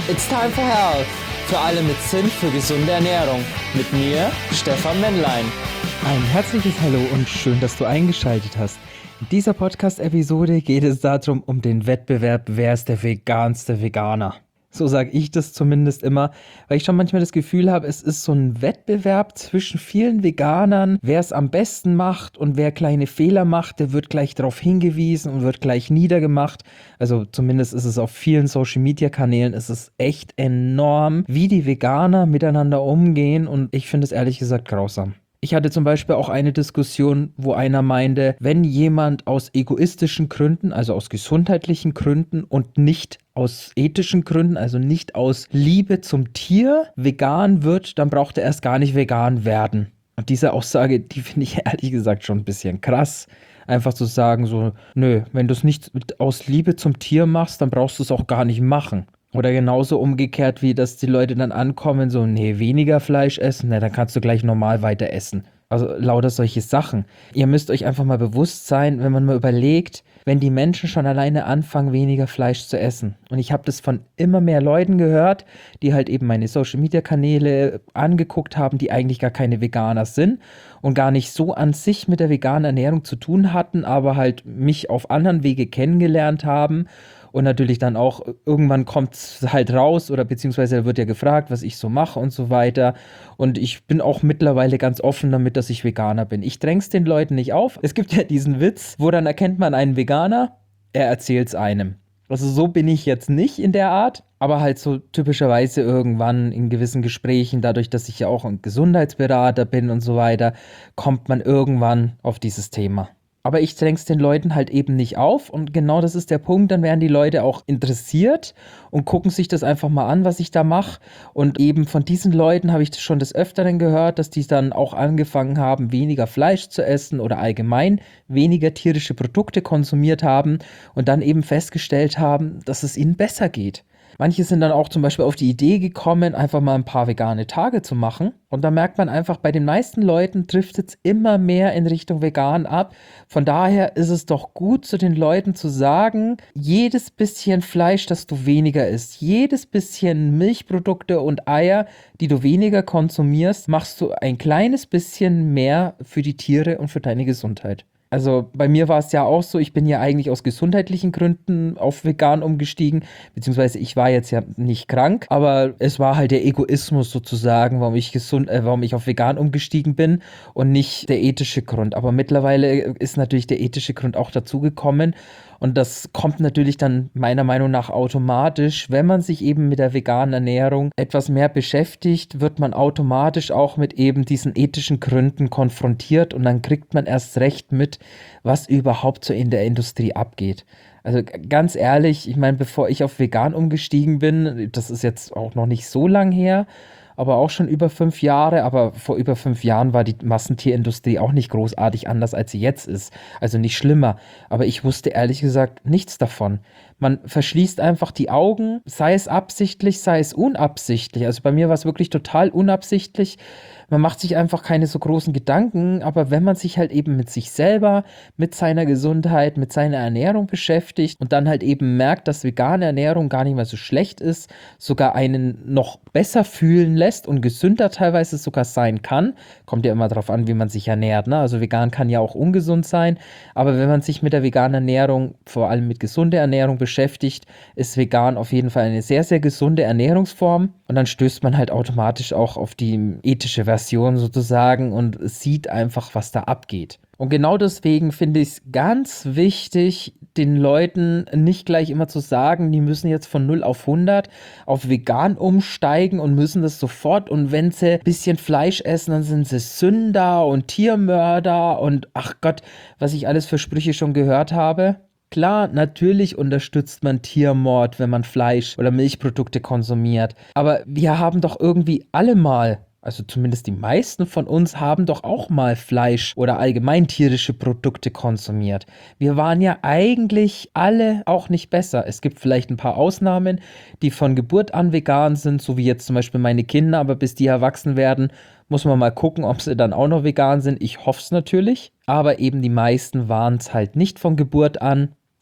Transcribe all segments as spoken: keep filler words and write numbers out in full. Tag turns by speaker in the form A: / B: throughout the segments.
A: It's time for health. Für alle mit Sinn für gesunde Ernährung. Mit mir, Stefan Männlein.
B: Ein herzliches Hallo und schön, dass du eingeschaltet hast. In dieser Podcast-Episode geht es darum, um den Wettbewerb, wer ist der veganste Veganer. So sage ich das zumindest immer, weil ich schon manchmal das Gefühl habe, es ist so ein Wettbewerb zwischen vielen Veganern, wer es am besten macht und wer kleine Fehler macht, der wird gleich darauf hingewiesen und wird gleich niedergemacht. Also zumindest ist es auf vielen Social-Media-Kanälen, ist es echt enorm, wie die Veganer miteinander umgehen, und ich finde es ehrlich gesagt grausam. Ich hatte zum Beispiel auch eine Diskussion, wo einer meinte, wenn jemand aus egoistischen Gründen, also aus gesundheitlichen Gründen und nicht aus ethischen Gründen, also nicht aus Liebe zum Tier, vegan wird, dann braucht er erst gar nicht vegan werden. Und diese Aussage, die finde ich ehrlich gesagt schon ein bisschen krass. Einfach zu sagen so, nö, wenn du es nicht aus Liebe zum Tier machst, dann brauchst du es auch gar nicht machen. Oder genauso umgekehrt, wie dass die Leute dann ankommen, so, nee, weniger Fleisch essen, na, dann kannst du gleich normal weiter essen. Also lauter solche Sachen. Ihr müsst euch einfach mal bewusst sein, wenn man mal überlegt, wenn die Menschen schon alleine anfangen, weniger Fleisch zu essen. Und ich habe das von immer mehr Leuten gehört, die halt eben meine Social-Media-Kanäle angeguckt haben, die eigentlich gar keine Veganer sind und gar nicht so an sich mit der veganen Ernährung zu tun hatten, aber halt mich auf anderen Wege kennengelernt haben. Und natürlich dann auch, irgendwann kommt es halt raus oder beziehungsweise wird ja gefragt, was ich so mache und so weiter. Und ich bin auch mittlerweile ganz offen damit, dass ich Veganer bin. Ich dräng's den Leuten nicht auf. Es gibt ja diesen Witz, wo dann erkennt man einen Veganer, er erzählt's einem. Also so bin ich jetzt nicht in der Art, aber halt so typischerweise irgendwann in gewissen Gesprächen, dadurch, dass ich ja auch ein Gesundheitsberater bin und so weiter, kommt man irgendwann auf dieses Thema. Aber ich dräng's den Leuten halt eben nicht auf, und genau das ist der Punkt, dann werden die Leute auch interessiert und gucken sich das einfach mal an, was ich da mache. Und eben von diesen Leuten habe ich das schon des Öfteren gehört, dass die dann auch angefangen haben, weniger Fleisch zu essen oder allgemein weniger tierische Produkte konsumiert haben und dann eben festgestellt haben, dass es ihnen besser geht. Manche sind dann auch zum Beispiel auf die Idee gekommen, einfach mal ein paar vegane Tage zu machen. Und da merkt man einfach, bei den meisten Leuten driftet es immer mehr in Richtung vegan ab. Von daher ist es doch gut, zu den Leuten zu sagen, jedes bisschen Fleisch, das du weniger isst, jedes bisschen Milchprodukte und Eier, die du weniger konsumierst, machst du ein kleines bisschen mehr für die Tiere und für deine Gesundheit. Also bei mir war es ja auch so, ich bin ja eigentlich aus gesundheitlichen Gründen auf vegan umgestiegen, beziehungsweise ich war jetzt ja nicht krank, aber es war halt der Egoismus sozusagen, warum ich gesund, äh, warum ich auf vegan umgestiegen bin und nicht der ethische Grund. Aber mittlerweile ist natürlich der ethische Grund auch dazugekommen. Und das kommt natürlich dann meiner Meinung nach automatisch, wenn man sich eben mit der veganen Ernährung etwas mehr beschäftigt, wird man automatisch auch mit eben diesen ethischen Gründen konfrontiert, und dann kriegt man erst recht mit, was überhaupt so in der Industrie abgeht. Also ganz ehrlich, ich meine, bevor ich auf vegan umgestiegen bin, das ist jetzt auch noch nicht so lang her, aber auch schon über fünf Jahre, aber vor über fünf Jahren war die Massentierindustrie auch nicht großartig anders, als sie jetzt ist. Also nicht schlimmer. Aber ich wusste ehrlich gesagt nichts davon. Man verschließt einfach die Augen, sei es absichtlich, sei es unabsichtlich. Also bei mir war es wirklich total unabsichtlich. Man macht sich einfach keine so großen Gedanken, aber wenn man sich halt eben mit sich selber, mit seiner Gesundheit, mit seiner Ernährung beschäftigt und dann halt eben merkt, dass vegane Ernährung gar nicht mehr so schlecht ist, sogar einen noch besser fühlen lässt und gesünder teilweise sogar sein kann, kommt ja immer darauf an, wie man sich ernährt, ne? Also vegan kann ja auch ungesund sein, aber wenn man sich mit der veganen Ernährung, vor allem mit gesunder Ernährung beschäftigt, ist vegan auf jeden Fall eine sehr, sehr gesunde Ernährungsform, und dann stößt man halt automatisch auch auf die ethische Version sozusagen und sieht einfach, was da abgeht. Und genau deswegen finde ich es ganz wichtig, den Leuten nicht gleich immer zu sagen, die müssen jetzt von null auf hundert auf vegan umsteigen und müssen das sofort, und wenn sie ein bisschen Fleisch essen, dann sind sie Sünder und Tiermörder und ach Gott, was ich alles für Sprüche schon gehört habe. Klar, natürlich unterstützt man Tiermord, wenn man Fleisch oder Milchprodukte konsumiert, aber wir haben doch irgendwie alle mal, also zumindest die meisten von uns, haben doch auch mal Fleisch oder allgemein tierische Produkte konsumiert. Wir waren ja eigentlich alle auch nicht besser. Es gibt vielleicht ein paar Ausnahmen, die von Geburt an vegan sind, so wie jetzt zum Beispiel meine Kinder, aber bis die erwachsen werden, muss man mal gucken, ob sie dann auch noch vegan sind. Ich hoffe es natürlich, aber eben die meisten waren es halt nicht von Geburt an.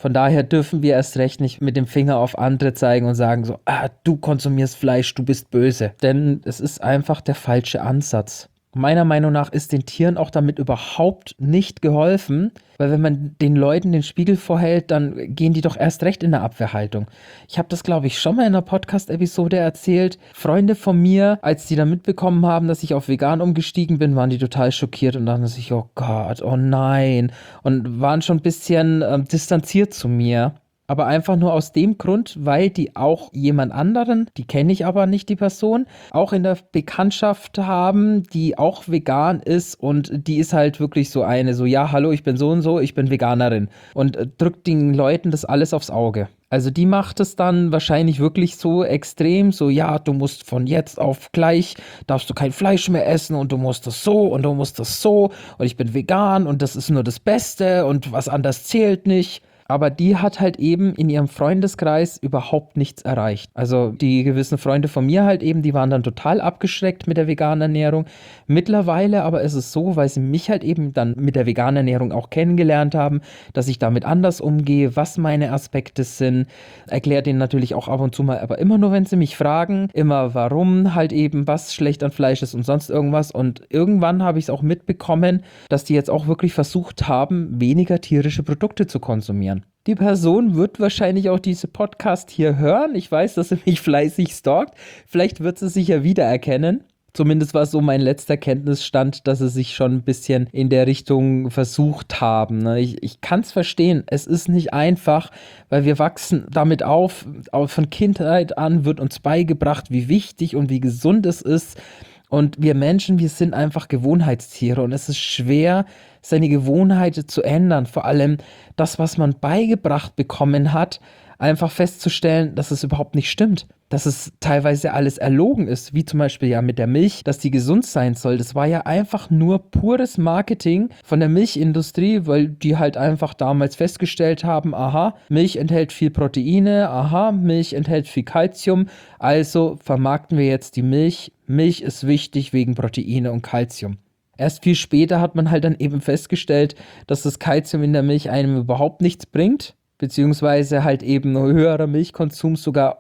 B: Von daher dürfen wir erst recht nicht mit dem Finger auf andere zeigen und sagen so, ah, du konsumierst Fleisch, du bist böse. Denn es ist einfach der falsche Ansatz. Meiner Meinung nach ist den Tieren auch damit überhaupt nicht geholfen, weil wenn man den Leuten den Spiegel vorhält, dann gehen die doch erst recht in eine Abwehrhaltung. Ich habe das, glaube ich, schon mal in einer Podcast-Episode erzählt. Freunde von mir, als die dann mitbekommen haben, dass ich auf vegan umgestiegen bin, waren die total schockiert und dachten sich, oh Gott, oh nein. Und waren schon ein bisschen ähm, distanziert zu mir. Aber einfach nur aus dem Grund, weil die auch jemand anderen, die kenne ich aber nicht, die Person, auch in der Bekanntschaft haben, die auch vegan ist und die ist halt wirklich so eine, so ja, hallo, ich bin so und so, ich bin Veganerin und äh, drückt den Leuten das alles aufs Auge. Also die macht es dann wahrscheinlich wirklich so extrem, so ja, du musst von jetzt auf gleich, darfst du kein Fleisch mehr essen und du musst das so und du musst das so und ich bin vegan und das ist nur das Beste und was anderes zählt nicht. Aber die hat halt eben in ihrem Freundeskreis überhaupt nichts erreicht. Also die gewissen Freunde von mir halt eben, die waren dann total abgeschreckt mit der veganen Ernährung. Mittlerweile aber ist es so, weil sie mich halt eben dann mit der veganen Ernährung auch kennengelernt haben, dass ich damit anders umgehe, was meine Aspekte sind. Erkläre denen natürlich auch ab und zu mal, aber immer nur, wenn sie mich fragen, immer warum halt eben, was schlecht an Fleisch ist und sonst irgendwas. Und irgendwann habe ich es auch mitbekommen, dass die jetzt auch wirklich versucht haben, weniger tierische Produkte zu konsumieren. Die Person wird wahrscheinlich auch diese Podcast hier hören. Ich weiß, dass sie mich fleißig stalkt. Vielleicht wird sie sich ja wiedererkennen. Zumindest war es so mein letzter Kenntnisstand, dass sie sich schon ein bisschen in der Richtung versucht haben. Ich, ich kann es verstehen. Es ist nicht einfach, weil wir wachsen damit auf. Auch von Kindheit an wird uns beigebracht, wie wichtig und wie gesund es ist. Und wir Menschen, wir sind einfach Gewohnheitstiere und es ist schwer, seine Gewohnheiten zu ändern. Vor allem das, was man beigebracht bekommen hat, einfach festzustellen, dass es überhaupt nicht stimmt. Dass es teilweise alles erlogen ist, wie zum Beispiel ja mit der Milch, dass die gesund sein soll. Das war ja einfach nur pures Marketing von der Milchindustrie, weil die halt einfach damals festgestellt haben, aha, Milch enthält viel Proteine, aha, Milch enthält viel Kalzium, also vermarkten wir jetzt die Milch. Milch ist wichtig wegen Proteine und Kalzium. Erst viel später hat man halt dann eben festgestellt, dass das Kalzium in der Milch einem überhaupt nichts bringt, beziehungsweise halt eben höherer Milchkonsum sogar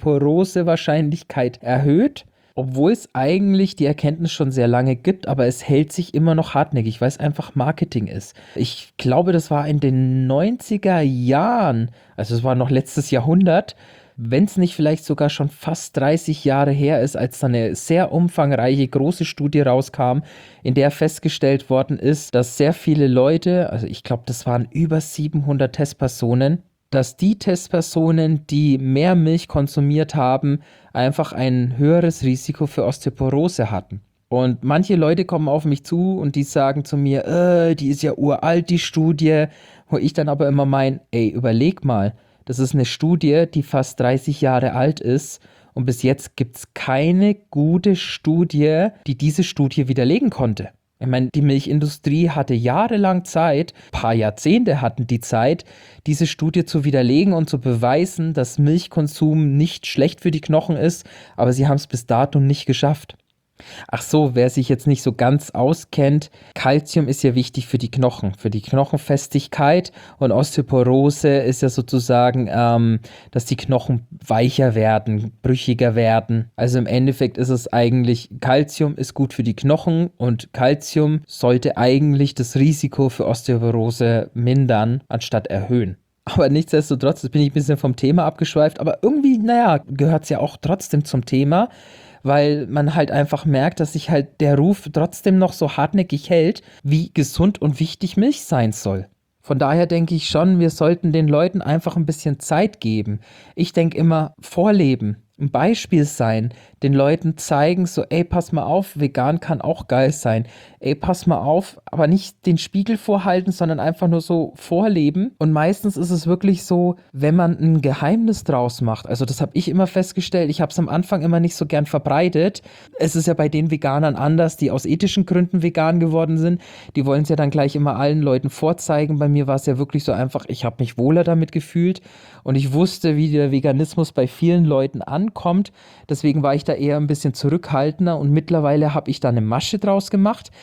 B: Osteoporose-Wahrscheinlichkeit erhöht, obwohl es eigentlich die Erkenntnis schon sehr lange gibt, aber es hält sich immer noch hartnäckig, weil es einfach Marketing ist. Ich glaube, das war in den neunziger Jahren, also es war noch letztes Jahrhundert, wenn es nicht vielleicht sogar schon fast dreißig Jahre her ist, als dann eine sehr umfangreiche, große Studie rauskam, in der festgestellt worden ist, dass sehr viele Leute, also ich glaube, das waren über siebenhundert Testpersonen, dass die Testpersonen, die mehr Milch konsumiert haben, einfach ein höheres Risiko für Osteoporose hatten. Und manche Leute kommen auf mich zu und die sagen zu mir, äh, die ist ja uralt, die Studie, wo ich dann aber immer meine, ey, überleg mal, das ist eine Studie, die fast dreißig Jahre alt ist und bis jetzt gibt es keine gute Studie, die diese Studie widerlegen konnte. Ich meine, die Milchindustrie hatte jahrelang Zeit, ein paar Jahrzehnte hatten die Zeit, diese Studie zu widerlegen und zu beweisen, dass Milchkonsum nicht schlecht für die Knochen ist, aber sie haben es bis dato nicht geschafft. Ach so, wer sich jetzt nicht so ganz auskennt, Kalzium ist ja wichtig für die Knochen, für die Knochenfestigkeit und Osteoporose ist ja sozusagen, ähm, dass die Knochen weicher werden, brüchiger werden. Also im Endeffekt ist es eigentlich, Kalzium ist gut für die Knochen und Kalzium sollte eigentlich das Risiko für Osteoporose mindern, anstatt erhöhen. Aber nichtsdestotrotz, jetzt bin ich ein bisschen vom Thema abgeschweift, aber irgendwie, naja, gehört es ja auch trotzdem zum Thema, weil man halt einfach merkt, dass sich halt der Ruf trotzdem noch so hartnäckig hält, wie gesund und wichtig Milch sein soll. Von daher denke ich schon, wir sollten den Leuten einfach ein bisschen Zeit geben. Ich denke immer, vorleben, ein Beispiel sein, den Leuten zeigen, so ey, pass mal auf, vegan kann auch geil sein. Ey, pass mal auf, aber nicht den Spiegel vorhalten, sondern einfach nur so vorleben. Und meistens ist es wirklich so, wenn man ein Geheimnis draus macht, also das habe ich immer festgestellt, ich habe es am Anfang immer nicht so gern verbreitet. Es ist ja bei den Veganern anders, die aus ethischen Gründen vegan geworden sind. Die wollen es ja dann gleich immer allen Leuten vorzeigen. Bei mir war es ja wirklich so einfach, ich habe mich wohler damit gefühlt und ich wusste, wie der Veganismus bei vielen Leuten ankommt. Deswegen war ich da eher ein bisschen zurückhaltender und mittlerweile habe ich da eine Masche draus gemacht.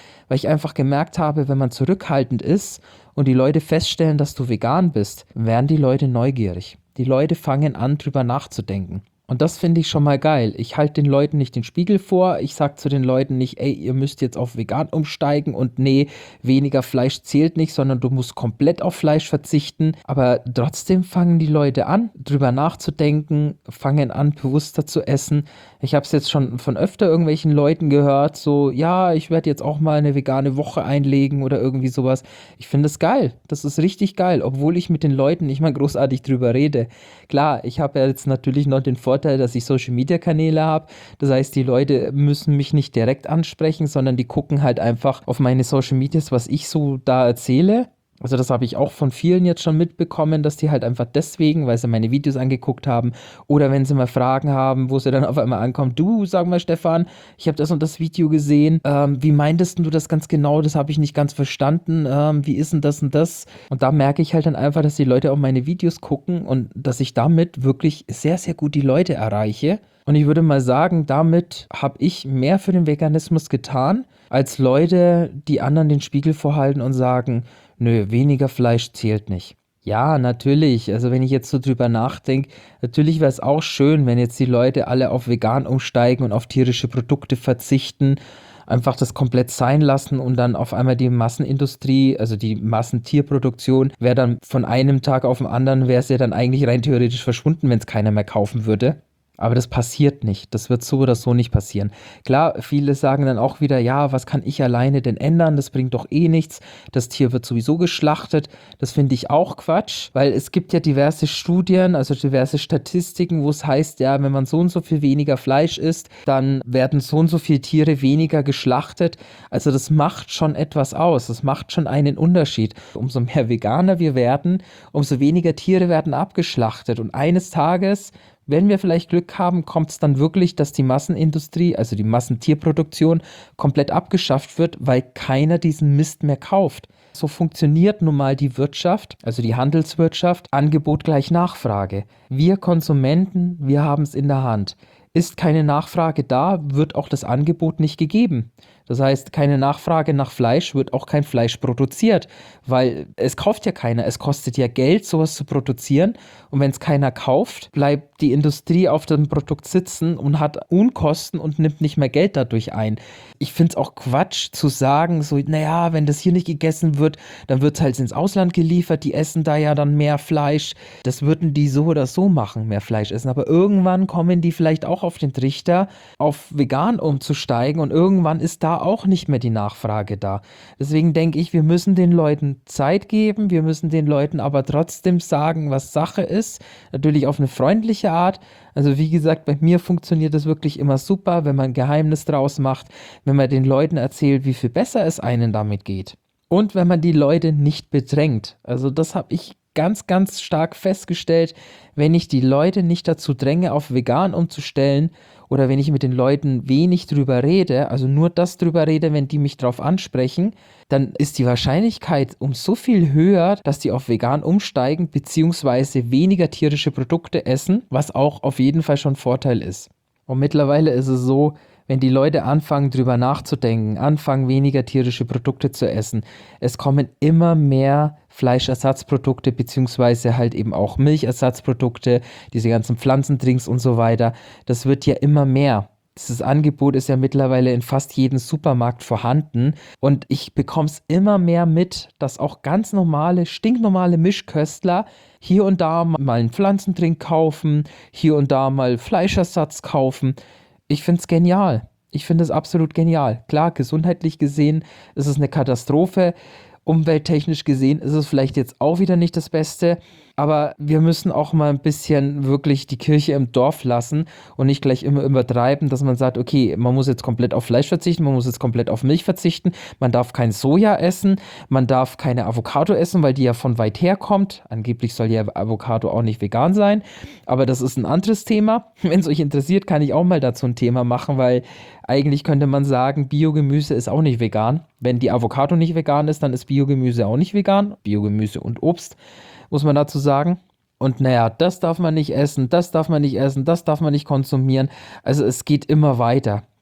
B: weil ich einfach gemerkt habe, wenn man zurückhaltend ist und die Leute feststellen, dass du vegan bist, werden die Leute neugierig. Die Leute fangen an, drüber nachzudenken. Und das finde ich schon mal geil. Ich halte den Leuten nicht den Spiegel vor. Ich sage zu den Leuten nicht, ey, ihr müsst jetzt auf vegan umsteigen und nee, weniger Fleisch zählt nicht, sondern du musst komplett auf Fleisch verzichten. Aber trotzdem fangen die Leute an, drüber nachzudenken, fangen an, bewusster zu essen. Ich habe es jetzt schon von öfter irgendwelchen Leuten gehört, so, ja, ich werde jetzt auch mal eine vegane Woche einlegen oder irgendwie sowas. Ich finde es geil. Das ist richtig geil, obwohl ich mit den Leuten nicht mal großartig drüber rede. Klar, ich habe ja jetzt natürlich noch den Vorteil, dass ich Social-Media-Kanäle habe. Das heißt, die Leute müssen mich nicht direkt ansprechen, sondern die gucken halt einfach auf meine Social-Medias, was ich so da erzähle. Also das habe ich auch von vielen jetzt schon mitbekommen, dass die halt einfach deswegen, weil sie meine Videos angeguckt haben oder wenn sie mal Fragen haben, wo sie dann auf einmal ankommen, du, sag mal Stefan, ich habe das und das Video gesehen, ähm, wie meintest du das ganz genau, das habe ich nicht ganz verstanden, ähm, wie ist denn das und das? Und da merke ich halt dann einfach, dass die Leute auch meine Videos gucken und dass ich damit wirklich sehr, sehr gut die Leute erreiche. Und ich würde mal sagen, damit habe ich mehr für den Veganismus getan, als Leute, die anderen den Spiegel vorhalten und sagen, nö, weniger Fleisch zählt nicht. Ja, natürlich. Also wenn ich jetzt so drüber nachdenke, natürlich wäre es auch schön, wenn jetzt die Leute alle auf vegan umsteigen und auf tierische Produkte verzichten, einfach das komplett sein lassen und dann auf einmal die Massenindustrie, also die Massentierproduktion, wäre dann von einem Tag auf den anderen, wäre es ja dann eigentlich rein theoretisch verschwunden, wenn es keiner mehr kaufen würde. Aber das passiert nicht. Das wird so oder so nicht passieren. Klar, viele sagen dann auch wieder, ja, was kann ich alleine denn ändern? Das bringt doch eh nichts. Das Tier wird sowieso geschlachtet. Das finde ich auch Quatsch, weil es gibt ja diverse Studien, also diverse Statistiken, wo es heißt, ja, wenn man so und so viel weniger Fleisch isst, dann werden so und so viele Tiere weniger geschlachtet. Also das macht schon etwas aus. Das macht schon einen Unterschied. Umso mehr Veganer wir werden, umso weniger Tiere werden abgeschlachtet. Und eines Tages, wenn wir vielleicht Glück haben, kommt es dann wirklich, dass die Massenindustrie, also die Massentierproduktion, komplett abgeschafft wird, weil keiner diesen Mist mehr kauft. So funktioniert nun mal die Wirtschaft, also die Handelswirtschaft, Angebot gleich Nachfrage. Wir Konsumenten, wir haben es in der Hand. Ist keine Nachfrage da, wird auch das Angebot nicht gegeben. Das heißt, keine Nachfrage nach Fleisch, wird auch kein Fleisch produziert, weil es kauft ja keiner. Es kostet ja Geld, sowas zu produzieren. Und wenn es keiner kauft, bleibt die Industrie auf dem Produkt sitzen und hat Unkosten und nimmt nicht mehr Geld dadurch ein. Ich finde es auch Quatsch zu sagen, so, naja, wenn das hier nicht gegessen wird, dann wird es halt ins Ausland geliefert. Die essen da ja dann mehr Fleisch. Das würden die so oder so machen, mehr Fleisch essen. Aber irgendwann kommen die vielleicht auch auf den Trichter, auf vegan umzusteigen und irgendwann ist da auch nicht mehr die Nachfrage da. Deswegen denke ich, wir müssen den Leuten Zeit geben, wir müssen den Leuten aber trotzdem sagen, was Sache ist. Natürlich auf eine freundliche Art. Also wie gesagt, bei mir funktioniert das wirklich immer super, wenn man ein Geheimnis draus macht, wenn man den Leuten erzählt, wie viel besser es einem damit geht. Und wenn man die Leute nicht bedrängt. Also das habe ich ganz, ganz stark festgestellt, wenn ich die Leute nicht dazu dränge, auf vegan umzustellen oder wenn ich mit den Leuten wenig drüber rede, also nur das drüber rede, wenn die mich drauf ansprechen, dann ist die Wahrscheinlichkeit um so viel höher, dass die auf vegan umsteigen beziehungsweise weniger tierische Produkte essen, was auch auf jeden Fall schon Vorteil ist. Und mittlerweile ist es so, wenn die Leute anfangen, drüber nachzudenken, anfangen, weniger tierische Produkte zu essen, es kommen immer mehr Fleischersatzprodukte, beziehungsweise halt eben auch Milchersatzprodukte, diese ganzen Pflanzendrinks und so weiter. Das wird ja immer mehr. Dieses Angebot ist ja mittlerweile in fast jedem Supermarkt vorhanden und ich bekomme es immer mehr mit, dass auch ganz normale, stinknormale Mischköstler hier und da mal einen Pflanzendrink kaufen, hier und da mal Fleischersatz kaufen. Ich finde es genial. Ich finde es absolut genial. Klar, gesundheitlich gesehen ist es eine Katastrophe. Umwelttechnisch gesehen ist es vielleicht jetzt auch wieder nicht das Beste, aber wir müssen auch mal ein bisschen wirklich die Kirche im Dorf lassen und nicht gleich immer übertreiben, dass man sagt, okay, man muss jetzt komplett auf Fleisch verzichten, man muss jetzt komplett auf Milch verzichten, man darf kein Soja essen, man darf keine Avocado essen, weil die ja von weit her kommt. Angeblich soll ja Avocado auch nicht vegan sein, aber das ist ein anderes Thema. Wenn es euch interessiert, kann ich auch mal dazu ein Thema machen, weil eigentlich könnte man sagen, Biogemüse ist auch nicht vegan. Wenn die Avocado nicht vegan ist, dann ist Biogemüse auch nicht vegan. Biogemüse und Obst, muss man dazu sagen. Und naja, das darf man nicht essen, das darf man nicht essen, das darf man nicht konsumieren. Also es geht immer weiter.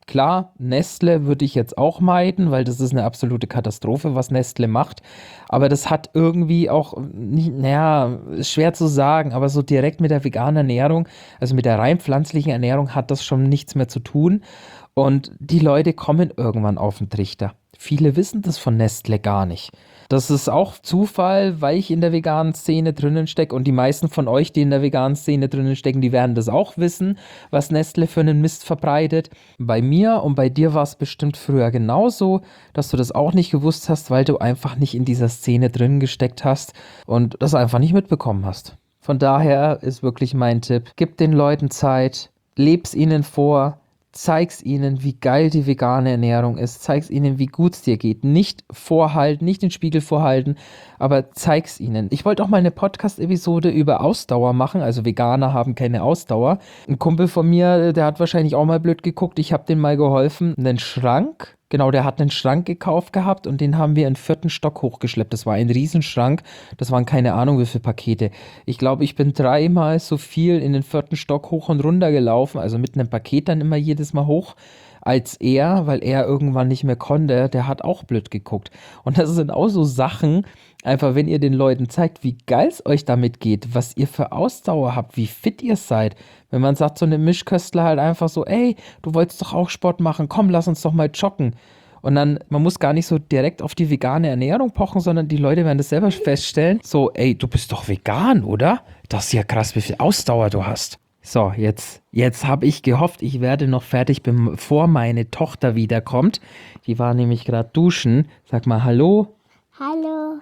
B: Klar, Nestle würde ich jetzt auch meiden, weil das ist eine absolute Katastrophe, was Nestle macht. Aber das hat irgendwie auch, nicht, naja, ist schwer zu sagen, aber so direkt mit der veganen Ernährung, also mit der rein pflanzlichen Ernährung hat das schon nichts mehr zu tun. Und die Leute kommen irgendwann auf den Trichter. Viele wissen das von Nestle gar nicht. Das ist auch Zufall, weil ich in der veganen Szene drinnen stecke und die meisten von euch, die in der veganen Szene drinnen stecken, die werden das auch wissen, was Nestle für einen Mist verbreitet. Bei mir und bei dir war es bestimmt früher genauso, dass du das auch nicht gewusst hast, weil du einfach nicht in dieser Szene drin gesteckt hast und das einfach nicht mitbekommen hast. Von daher ist wirklich mein Tipp, gib den Leuten Zeit, leb's ihnen vor, zeig's ihnen, wie geil die vegane Ernährung ist. Zeig's ihnen, wie gut es dir geht. Nicht vorhalten, nicht den Spiegel vorhalten, aber zeig's ihnen. Ich wollte auch mal eine Podcast-Episode über Ausdauer machen. Also Veganer haben keine Ausdauer. Ein Kumpel von mir, der hat wahrscheinlich auch mal blöd geguckt. Ich habe dem mal geholfen. Einen Schrank. Genau, der hat einen Schrank gekauft gehabt und den haben wir in den vierten Stock hochgeschleppt. Das war ein Riesenschrank. Das waren keine Ahnung wie viele Pakete. Ich glaube, ich bin dreimal so viel in den vierten Stock hoch und runter gelaufen, also mit einem Paket dann immer jedes Mal hoch, als er, weil er irgendwann nicht mehr konnte. Der hat auch blöd geguckt. Und das sind auch so Sachen, einfach wenn ihr den Leuten zeigt, wie geil es euch damit geht, was ihr für Ausdauer habt, wie fit ihr seid. Wenn man sagt, so eine Mischköstler halt einfach so, ey, du wolltest doch auch Sport machen, komm, lass uns doch mal joggen. Und dann, man muss gar nicht so direkt auf die vegane Ernährung pochen, sondern die Leute werden das selber feststellen. So, ey, du bist doch vegan, oder? Das ist ja krass, wie viel Ausdauer du hast. So, jetzt, jetzt habe ich gehofft, ich werde noch fertig, bevor meine Tochter wiederkommt. Die war nämlich gerade duschen. Sag mal, hallo.
C: Hallo.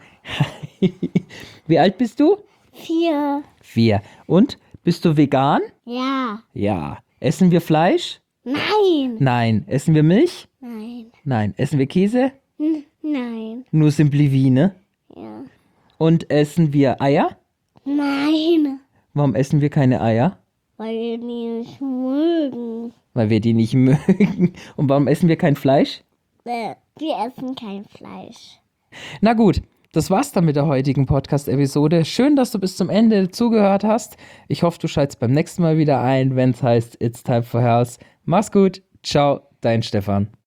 B: Wie alt bist du?
C: Vier.
B: Vier. Und, bist du vegan?
C: Ja.
B: Ja. Essen wir Fleisch?
C: Nein.
B: Nein. Essen wir Milch?
C: Nein.
B: Nein. Essen wir Käse?
C: N nein.
B: Nur Simpli, ne?
C: Ja.
B: Und essen wir Eier?
C: Nein.
B: Warum essen wir keine Eier?
C: Weil wir die nicht mögen.
B: Weil wir die nicht mögen. Und warum essen wir kein Fleisch?
C: Äh, Wir essen kein Fleisch.
B: Na gut, das war's dann mit der heutigen Podcast-Episode. Schön, dass du bis zum Ende zugehört hast. Ich hoffe, du schaltest beim nächsten Mal wieder ein, wenn es heißt It's Time for Health. Mach's gut. Ciao, dein Stefan.